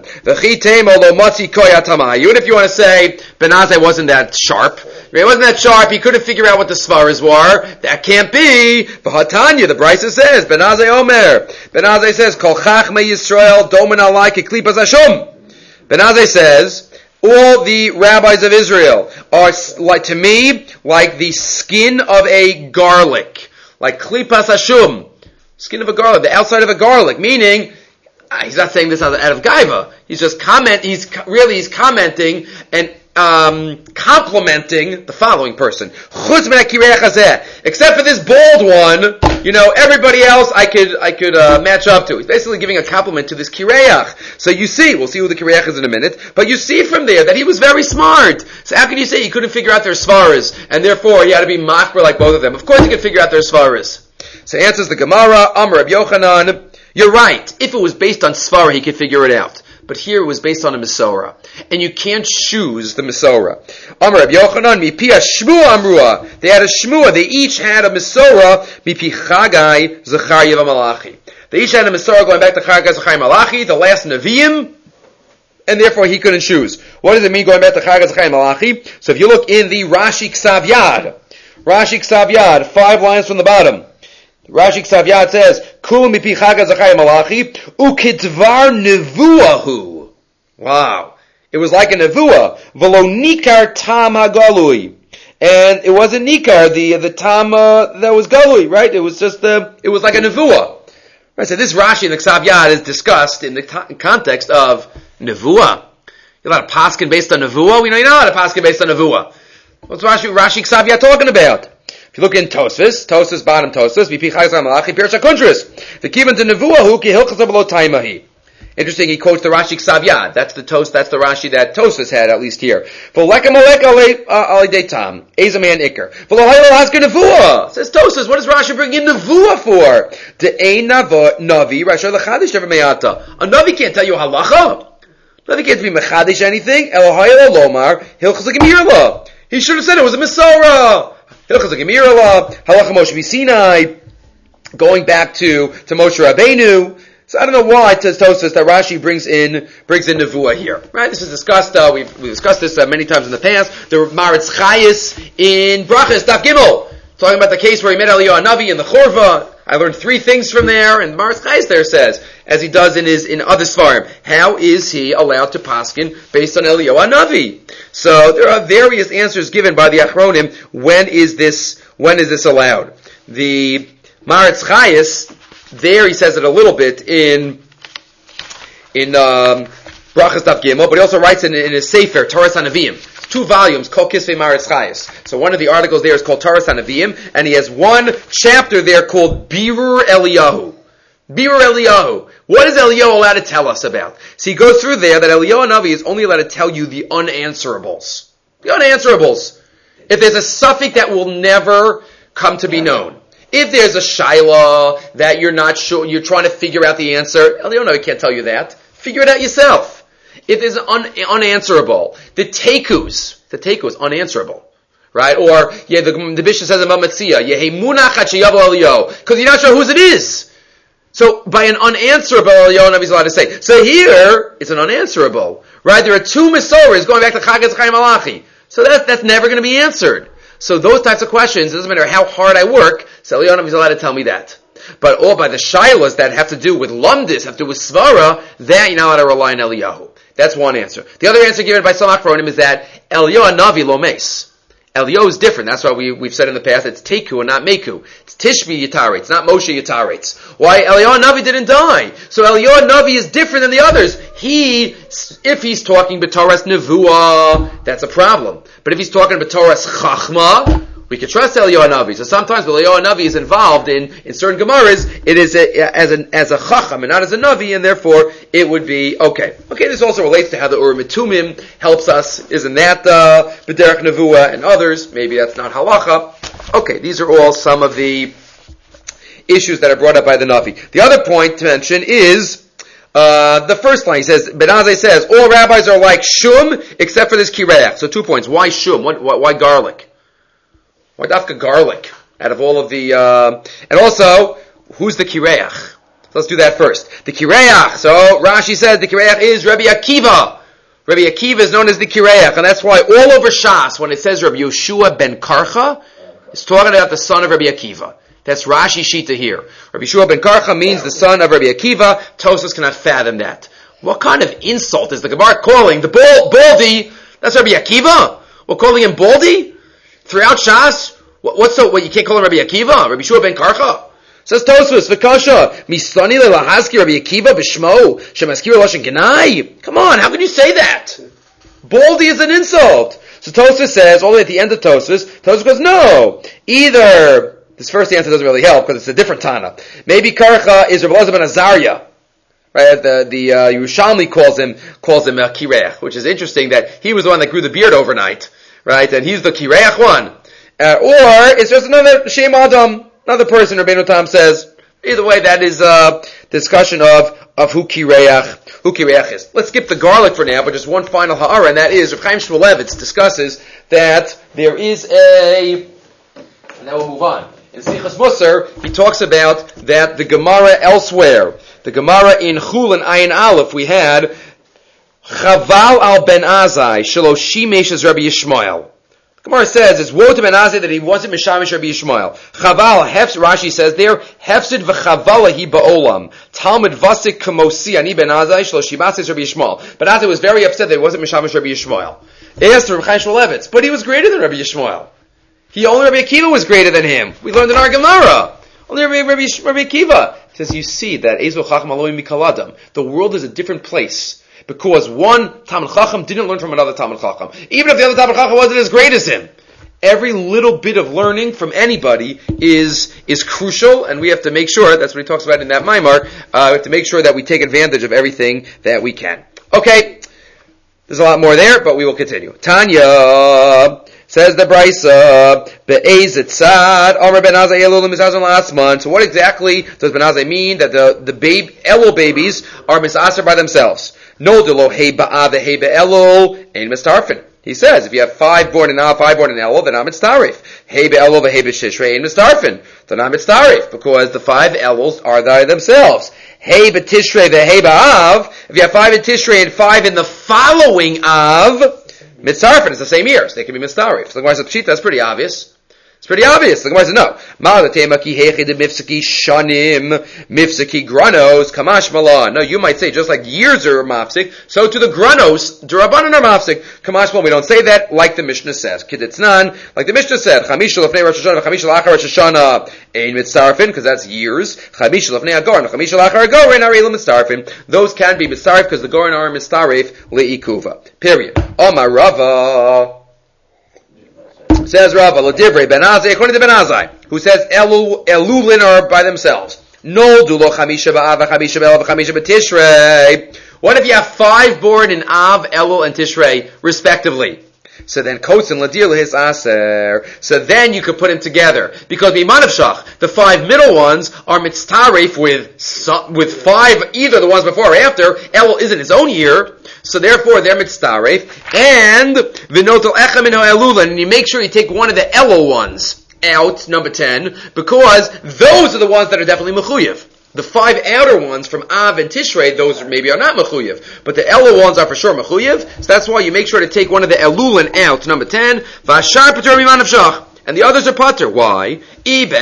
Even if you want to say, Ben Azai wasn't that sharp. He wasn't that sharp. He couldn't figure out what the svaras were. That can't be. V'hatanya, the Brisa says, Ben Azai Omer. Ben Azai says, Kol chachmei Yisrael domen alai keklipas hashum. Ben Azai says, all the rabbis of Israel are, like, to me, like the skin of a garlic. Like klipas hashum. Skin of a garlic, the outside of a garlic, meaning, uh, he's not saying this out of gaiva. He's just comment, he's really, he's commenting and, um, complimenting the following person. Except for this bald one, you know, everybody else I could, I could, uh, match up to. He's basically giving a compliment to this kireach. So you see, we'll see who the kireach is in a minute, but you see from there that he was very smart. So how can you say he couldn't figure out their svaras, and therefore he had to be machber like both of them? Of course he could figure out their svaras. So answers the Gemara, Amar Reb Yochanan, you're right. If it was based on Svara, he could figure it out. But here it was based on a Mesorah. And you can't choose the Mesorah. Amar Reb Yochanan, Mipi Shmua Amrua. They had a Shmua. They each had a Mesorah, Mipi Chagai Zechariah Malachi. They each had a Mesorah going back to Chagai Zechariah Malachi, the last Nevi'im, and therefore he couldn't choose. What does it mean going back to Chagai Zechariah Malachi? So if you look in the Rashi Ksav Yad, Rashi Ksav Yad, five lines from the bottom, Rashi Ksav Yad says, Kul mipi Chagai Zechariah Malachi, ukitvar nevuahu. Wow. It was like a nevuah. V'lo nikar tam hagalui. And it wasn't nikar, the, the tam, uh, that was galui, right? It was just, the, it was like a nevuah. Right, so this Rashi in the Ksav Yad is discussed in the t- context of nevuah. You're not a paskin based on nevuah? We know you're not a paskin based on nevuah. What's Rashi, Rashi Ksav Yad talking about? If you look in Tosfos, Tosfos bottom Tosfos, Mipi Chagai Zechariah Malachi, Pirush HaKuntris. The kivan to nevuahu ki hilchos below taimahi. Interesting, he quotes the Rashi Ksav Yad. That's the Tos, that's the Rashi that Tosfos had, at least here. V'leka malek alei deitam, ezaman ikar. V'lo hayel hasker nevuah. Says Tosfos, what does Rashi bring in nevuah for? De'ein navi, rasha l'chadish never me'ata. A navi can't tell you halacha. A navi can't be mechadish anything. Elo hayel lomar, hilchos l'gemirla. He should have said it was a Mesorah. Halacha Moshe Sinai, going back to, to Moshe Rabbeinu. So I don't know why it says Tosfos that Rashi brings in brings in nevuah here. Right? This is discussed. Uh, we've we discussed this uh, many times in the past. The Maritz Chayis in Brachas Daf Gimel, talking about the case where he met Eliyahu Navi in the Chorva. I learned three things from there, and Maritz Chayis there says as he does in his in other svarim. How is he allowed to paskin based on Eliyahu Hanavi? So there are various answers given by the Achronim. When is this? When is this allowed? The Maharatz Chayes, there he says it a little bit in in um, Brachas Daf Gimel, but he also writes in, in his Sefer Toras HaNeviim. Two volumes called Kisvei Maharatz Chayes. So one of the articles there is called Toras HaNeviim, and he has one chapter there called Birur Eliyahu. Birur Eliyahu. What is Eliyahu allowed to tell us about? So he goes through there that Eliyahu Hanavi is only allowed to tell you the unanswerables. The unanswerables. If there's a suffix that will never come to be known. If there's a shaila that you're not sure, you're trying to figure out the answer, Eliyahu Hanavi can't tell you that. Figure it out yourself. If there's un, unanswerable, the tekus, the tekus, unanswerable. Right? Or, yeah, the, the Bishop says in Mamatzia, because you're not sure whose it is. So, by an unanswerable, Eliyahu Hanavi is allowed to say. So here, it's an unanswerable. Right? There are two Masoras going back to Chagas Chaim Malachi. So that, that's never going to be answered. So those types of questions, it doesn't matter how hard I work, so Eliyahu Hanavi is allowed to tell me that. But all by the shailas that have to do with lumdis, have to do with svara, that you're not allowed to rely on Eliyahu. That's one answer. The other answer given by some Achronim is that Eliyahu Hanavi lo meis. Eliyahu is different. That's why we, we've said in the past it's Teku and not Meku. It's Tishbi Yitaretz, not Moshe Yitaretz. Why? Eliyahu Hanavi didn't die. So Eliyahu Hanavi is different than the others. He, if he's talking B'Toras Nevuah, that's a problem. But if he's talking B'Toras Chachma, we can trust Eliyahu Hanavi. So sometimes when Eliyahu Hanavi is involved in, in certain Gemaras, it is a, as, an, as a Chacham and not as a Navi, and therefore it would be okay. Okay, this also relates to how the Urim Tumim helps us. Isn't that uh, B'derech Nevuah and others? Maybe that's not Halacha. Okay, these are all some of the issues that are brought up by the Navi. The other point to mention is uh, the first line. He says, Ben Azai says, all rabbis are like Shum except for this Kireach. So two points. Why Shum? What, why, why garlic? Why dafka garlic out of all of the, uh, and also, who's the Kireach? So let's do that first. The Kireach, so Rashi says the Kireach is Rabbi Akiva. Rabbi Akiva is known as the Kireach, and that's why all over Shas, when it says Rabbi Yoshua ben Karcha, it's talking about the son of Rabbi Akiva. That's Rashi Shita here. Rabbi Yoshua ben Karcha means the son of Rabbi Akiva. Tosfos cannot fathom that. What kind of insult is the Gemara calling the bal- Baldy? That's Rabbi Akiva? We're calling him Baldy? Throughout Shas, what's so? What you can't call him Rabbi Akiva, Rabbi Shua ben Karcha? Says Tosfos, V'kasha misani le'lahazki Rabbi Akiva b'shmo shemaskir lashon genai. Come on, how can you say that? Baldy is an insult. So Tosfos says, all the way at the end of Tosfos, Tosfos goes, no, either this first answer doesn't really help because it's a different Tana. Maybe Karcha is Rabbi Elazar ben Azariah. Right, the the uh, Yerushalmi calls him calls him uh, Kireach, which is interesting that he was the one that grew the beard overnight. Right, and he's the Kireach one. Uh, or it's just another Shem Adam, another person, Rabbeinu Tam says. Either way, that is a discussion of, of who Kireach, who Kireach is. Let's skip the garlic for now, but just one final ha'ara, and that is, Reb Chaim Shmulevitz discusses that there is a, and now we'll move on. In Sichas Musar, he talks about that the Gemara elsewhere, the Gemara in Chul and Ayin Aleph, we had, Chaval al ben Azai, shelo shimesh as Rabbi Yishmael. Gemara says, it's woe to ben Azai that he wasn't mishamish Rabbi Yishmael. Chaval, hefs, Rashi says there, hefsid v'chavala hi ba'olam. Talmud vasik kamosi ani ben Azai, shelo shimasis Rabbi Yishmael. Ben Azai was very upset that he wasn't mishamish Rabbi Yishmael. He asked Reb Chaim Shmulevitz, but he was greater than Rabbi Yishmael. He, only Rabbi Akiva was greater than him. We learned in our Gemara. Only Rabbi, Rabbi, Rabbi Akiva. He says, you see that, Ezo chacham aloi mikaladam. The world is a different place. Because one Talmud Chacham didn't learn from another Talmud Chacham. Even if the other Talmud Chacham wasn't as great as him. Every little bit of learning from anybody is is crucial, and we have to make sure, that's what he talks about in that Maimar, uh, we have to make sure that we take advantage of everything that we can. Okay, there's a lot more there, but we will continue. Tanya, says the Brisa, Be'ezet Sad, Amar Ben Azai Elul Misazon last month. So what exactly does Ben Azai mean? That the, the babe, Elul babies are misaser by themselves. No, de lo hey ba'ah ve'hei be'elul, ain't mistarfin. He says, if you have five born in Av, five born in Elul, then I'm mitzarif. Hey be'elul ve'hei be'shishrei, ain't mistarfin. Then I'm mitzarif, because the five Eluls are by themselves. Hey be'tishrei ve'hei ba'av, if you have five in Tishrei and five in the following Av, mitzarfin, it's the same years. They can be mitzarif. So the Gemara says, Pshita, that's pretty obvious. It's pretty obvious. The Gemara says no. Ma'alatema ki hechi de mifsaki shanim, mifsaki granos, kamash malan. No, you might say just like years are mafsik, so to the granos, durabanan are mafsik. Kamash malan. We don't say that like the Mishnah says. Kiditznan, like the Mishnah said, chamisha lefnei Rosh Hashanah, chamisha lachar Rosh Hashanah, ein mitzarfin, because that's years. Chamisha lefnei agorin, chamisha lachar agorin, are elam mitzarfin. Those can be mitzarf because the gorin are mitzarif leikuva. Period. Omar Rava. Says Rava, L'divrei Ben Azai, according to Ben Azai, who says Elu, Elulin are by themselves. No dulo chamisha ba'av, chamisha ba'el, chamisha b'tishrei. What if you have five born in Av, Elul, and Tishrei, respectively? So then, Kotz and Ladir his aser. So then you could put them together. Because Miman of Shach, the five middle ones are mitztarif with, with five, either the ones before or after. Elul isn't its own year. So therefore, they're mitztarif. And, v'notel echem in ha'elulin, and you make sure you take one of the Elul ones out, number ten, because those are the ones that are definitely mechuyev. The five outer ones from Av and Tishrei, those maybe are not mechuyev, but the Elul ones are for sure mechuyev. So that's why you make sure to take one of the Elulin out, number ten. V'ashar patur miman of shach. And the others are patur. Why? If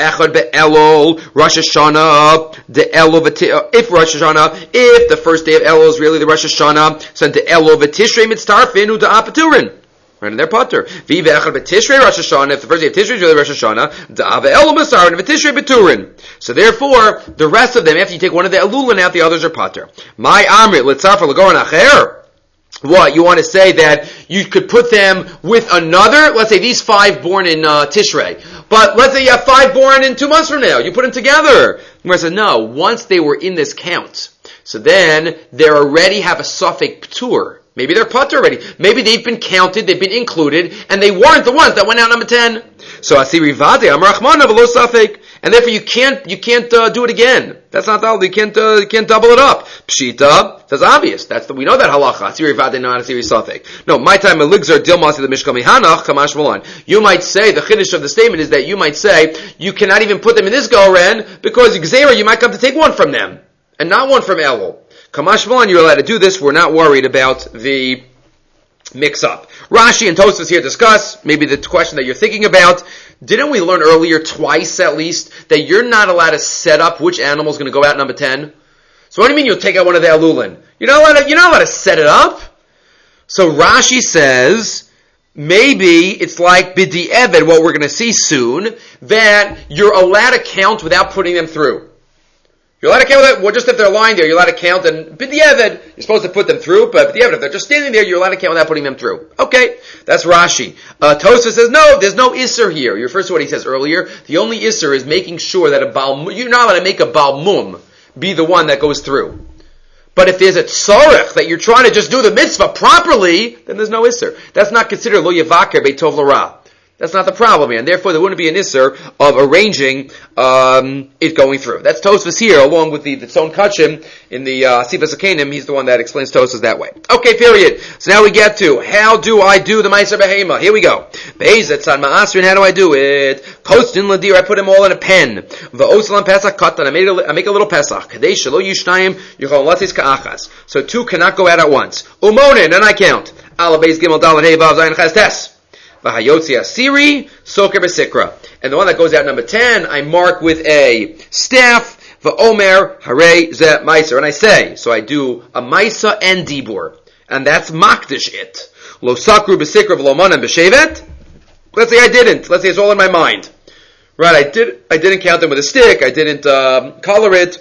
Rosh Hashanah, the Elul, if Rosh Hashanah, if the first day of Elul is really the Rosh Hashanah, so the Elul v'Tishrei mitztarfin u'da apaturin. Right in their patur. V'Echad b'Tishrei Rosh Hashanah. If the first day of Tishrei is really Rosh Hashanah, da ve'Elul mitztarfin v'Tishrei beturin. So therefore, the rest of them, after you take one of the Elulin out, the others are patur. My amrit litzarfa l'goran acher. What, you want to say that you could put them with another, let's say these five born in uh, Tishrei, but let's say you have five born in two months from now, you put them together. I said, no, once they were in this count, so then they already have a suffix p'tur. Maybe they're patur already. Maybe they've been counted, they've been included, and they weren't the ones that went out number ten. So asiri vade am rachmana v'lo suffix. And therefore you can't, you can't, uh, do it again. That's not the, you can't, uh, you can't double it up. Pshita, that's obvious. That's the, we know that halacha. Asiri vade, not asiri suffix. No, my time, eligzar dilmasi the mishkal mihanach, kamash malan. You might say, the chiddush of the statement is that you might say, you cannot even put them in this goren, because Gzeira, you might come to take one from them, and not one from Elul. Kamash malan, you're allowed to do this. We're not worried about the mix up. Rashi and Tosfos here discuss, maybe the question that you're thinking about. Didn't we learn earlier, twice at least, that you're not allowed to set up which animal is going to go out number ten? So what do you mean you'll take out one of the Elulin? You're not allowed to, you're not allowed to set it up? So Rashi says, maybe it's like B'di Eved, what we're going to see soon, that you're allowed to count without putting them through. You're allowed to count that, well, just if they're lying there, you're allowed to count, and b'di'evid, you're supposed to put them through, but b'di'evid, if they're just standing there, you're allowed to count without putting them through. Okay, that's Rashi. Uh, Tosfos says, no, there's no isser here. He refers to what he says earlier. The only isser is making sure that a bal, you're not allowed to make a balmum be the one that goes through. But if there's a tzorech that you're trying to just do the mitzvah properly, then there's no isser. That's not considered lo yevaker beitov l'ra. That's not the problem here, and therefore there wouldn't be an isser of arranging um, it going through. That's Tosfos here, along with the the Tzon Kachim in the uh, Sifas Akanim. He's the one that explains Tosfos that way. Okay, period. So now we get to how do I do the Ma'aser Behema? Here we go. Be'ezet San Ma'asrin. How do I do it? Kostin Ladir. I put them all in a pen. Va'osalam Pesach Katan. I made a, I make a little Pesach. Kadesh Shelo Yishnayim Yuchol Latis Ka'achas. So two cannot go out at once. Umonin, and I count. Ala Beis Gimel Dalad Hey Vav Zayin Ches Tes. V'hayotzi asiri, soker b'sikra. And the one that goes out number ten, I mark with a staff, v'omer, hare, ze, meiser. And I say, so I do a maisa and dibur. And that's makdish it. Lo sakru b'sikra v'lo manan b'shevet. Let's say I didn't. Let's say it's all in my mind. Right, I did, I didn't count them with a stick, I didn't, um, color it,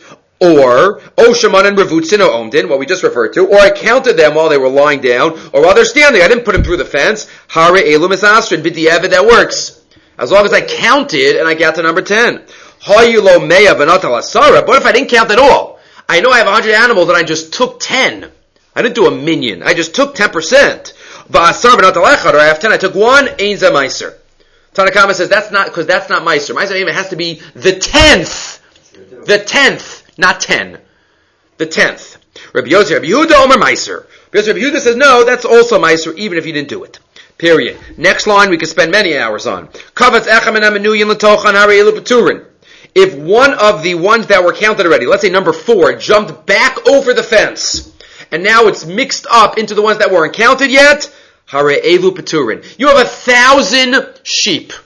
or, O Shaman and Revutzin o Omdin, what we just referred to, or I counted them while they were lying down, or while they're standing, I didn't put them through the fence, Hare Elum is Astrid, B'di'evid, that works. As long as I counted, and I got to number ten. Hayulo Meya V'natal Asara, but if I didn't count at all, I know I have a hundred animals, and I just took ten. I didn't do a minion, I just took ten percent. V'asar V'natal Echad, or I have ten, I took one, Ein Zeh Meiser. Tanakama says, that's not, because that's not Meiser. Meiser has to be the tenth. The tenth. Not ten. The tenth. Rabbi Yossi, Rabbi Yehuda, Omer Meiser. Because Rabbi Yehuda says, no, that's also Meiser, even if you didn't do it. Period. Next line we could spend many hours on. Kavatz echem and amenuyin l'tochan harei elu peturin. If one of the ones that were counted already, let's say number four, jumped back over the fence, and now it's mixed up into the ones that weren't counted yet, harei elu peturin. You have a thousand sheep.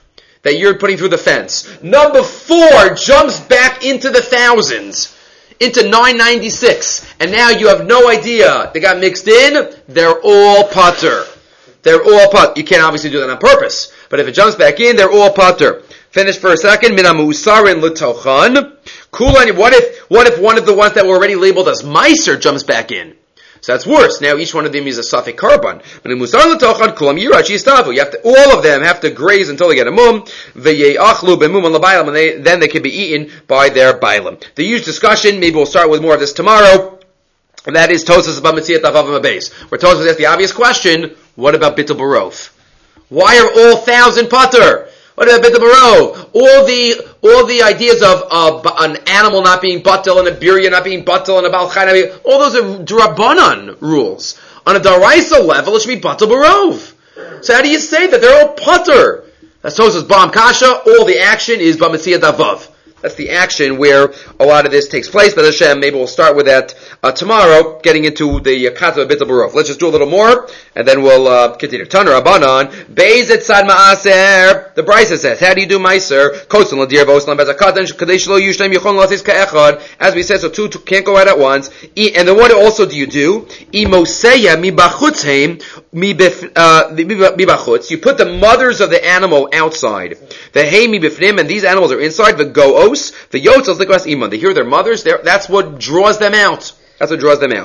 that you're putting through the fence. Number four jumps back into the thousands, into nine ninety-six, and now you have no idea. They got mixed in, they're all patur. They're all patur. You can't obviously do that on purpose, but if it jumps back in, they're all patur. Finish for a second. Mina musarin l'tochan. Kulan, what if, what if one of the ones that were already labeled as meiser jumps back in? So that's worse. Now each one of them is a safek karban. Mina musarin l'tochan kulam yirachi yistavu. You have to, all of them have to graze until they get a mum. V'ye'achlu b'mum on l'baylam, and they, then they can be eaten by their bailam. The huge discussion, maybe we'll start with more of this tomorrow, and that is Tosas about Metziat Avav Base, where Tosas asks the obvious question, what about Bittul Barov? Why are all thousand patur? What about Bittul Barov? All the, all the ideas of, uh, an animal not being batel, and a birya not being batel, and a balchai not being, all those are drabanan rules. On a daraisa level, it should be Bittul Barov. So how do you say that? They're all patur. That's Tosas Bam Kasha, all the action is B'Metziat Avav. That's the action where a lot of this takes place. But Hashem, maybe we'll start with that uh, tomorrow, getting into the Kata Bittul Barov. Let's just do a little more, and then we'll uh, continue. Taner Abanan, Beis Etzad Maaser. The Brisa says, how do you do Meiser? Kosan Ladir Voslam Bezakatan Kadesh Lo Yushnem Yochon Lasis Ka'echad. As we said, so two, two can't go out at once. And then what also do you do? Imoseya mi bachutzeim mi bachutz. You put the mothers of the animal outside. The hey mi bifnim, and these animals are inside. The go. The yotzos likras iman. They hear their mothers. That's what draws them out. That's what draws them out.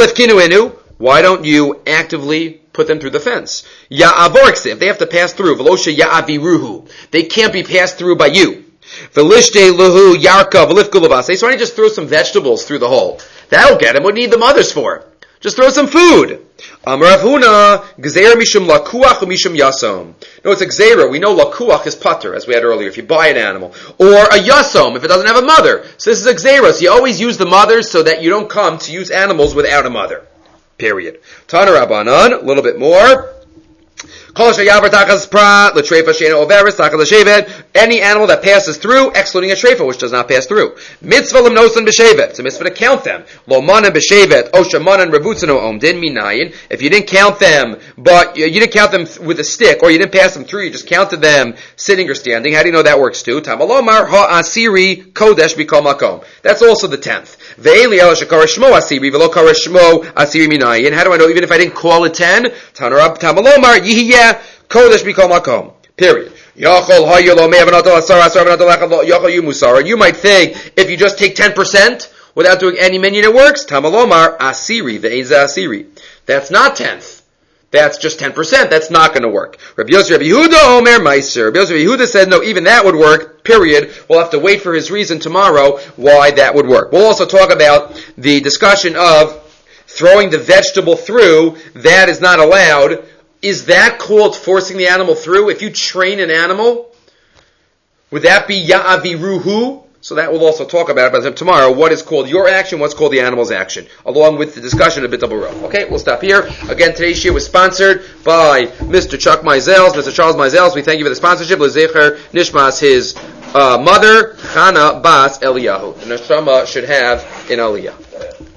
Why don't you actively put them through the fence? Ya'avorksiv. They have to pass through. Velosha ya'aviruhu. They can't be passed through by you. Velishte luhu yarka velifkulavase. So why don't you just throw some vegetables through the hole? That'll get them. What do you need the mothers for? Just throw some food. Amar Rav Huna, Gzeira mishum lakuach mishum yasom. No, it's a gzeira. We know lakuach is pater, as we had earlier, if you buy an animal. Or a yasom, if it doesn't have a mother. So this is a gzeira. So you always use the mothers so that you don't come to use animals without a mother. Period. Tana Rabbanan, a little bit more. Any animal that passes through, excluding a treifa, which does not pass through. Mitzvah limnosan b'shevet. It's a mitzvah to count them. Lo manan b'shevet, osha manan revutzano omdin minayin. If you didn't count them, but you didn't count them with a stick, or you didn't pass them through, you just counted them sitting or standing. How do you know that works too? Tamalomar ha'asiri kodesh b'kol makom. That's also the tenth. Ve'eli el shekar shmo asiri v'lo kar shmo asiri minayin. How do I know even if I didn't call it ten? Tamalomar yihiyeh Kodesh b'kol makom. Period. You might think if you just take ten percent without doing any minyan, it works. Tamalomar asiri ve'eza asiri. That's not tenth. That's just ten percent. That's not going to work. Rabbi Yosef Rabbi Yehuda Omer Meiser. Rabbi Yosef Rabbi Yehuda said no, even that would work. Period. We'll have to wait for his reason tomorrow why that would work. We'll also talk about the discussion of throwing the vegetable through. That is not allowed. Is that called forcing the animal through? If you train an animal, would that be ya'aviruhu? So that we'll also talk about it tomorrow. What is called your action, what's called the animal's action, along with the discussion of Bittul Barov. Okay, we'll stop here. Again, today's shiur was sponsored by Mister Chuck Meisels, Mister Charles Meisels. We thank you for the sponsorship. L'zecher Nishmas, his uh, mother, Chana Bas Eliyahu. The neshama should have in Aliyah.